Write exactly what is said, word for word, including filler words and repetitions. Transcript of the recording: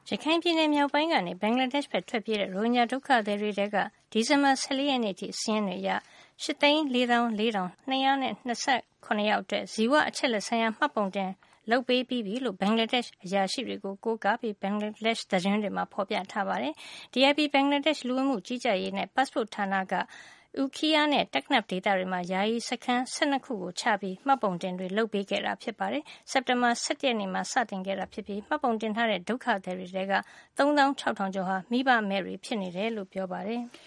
ရခိုင်ပြည်နယ်မြောက်ပိုင်းကနေဘင်္ဂလားဒေ့ရှ်ဘက်ထွက်ပြေးတဲ့ရိုဟင်ဂျာဒုက္ခသည်တွေထဲကဒီဇင်ဘာ၁၄ရက်နေ့ထိစာရင်းတွေအရရှစ်သိန်းလေးသောင်းလေးထောင်နှစ်ရာနဲ့နှစ်ဆယ့်ခုနှစ်ယောက်အတွက်ဇီဝအချက်လက်ဆိုင်ရာမှတ်ပုံတင်လုပ်ပေးပြီးပြီလို့ဘင်္ဂလားဒေ့ရှ်အရာရှိတွေကိုကိုးကားပြီးဘင်္ဂလားဒေ့ရှ်သတင်းတွေမှာဖော်ပြထားပါတယ်။ ဒီအပြင်ဘင်္ဂလားဒေ့ရှ်လူဝင်မှုကြီးကြပ်ရေးနဲ့ passport ဌာနကUkhiya နဲ့ Teknaf ဒေသတွေမှာယာယီစခန်း၁၂ခုကိုချပြီးမှတ်ပုံတင်တွေလုပ်ပေးခဲ့တာဖြစ်ပါတယ်။စက်တင်ဘာ၁၁ရက်နေ့မှာစတင်ခဲ့တာဖြစ်ပြီးမှတ်ပုံတင်ထားတဲ့ဒုက္ခသည်တွေထဲကသုံးသောင်းခြောက်ထောင်ကျော်ဟာမိဘမဲ့တွေဖြစ်နေတယ်လို့ပြောပါတယ်။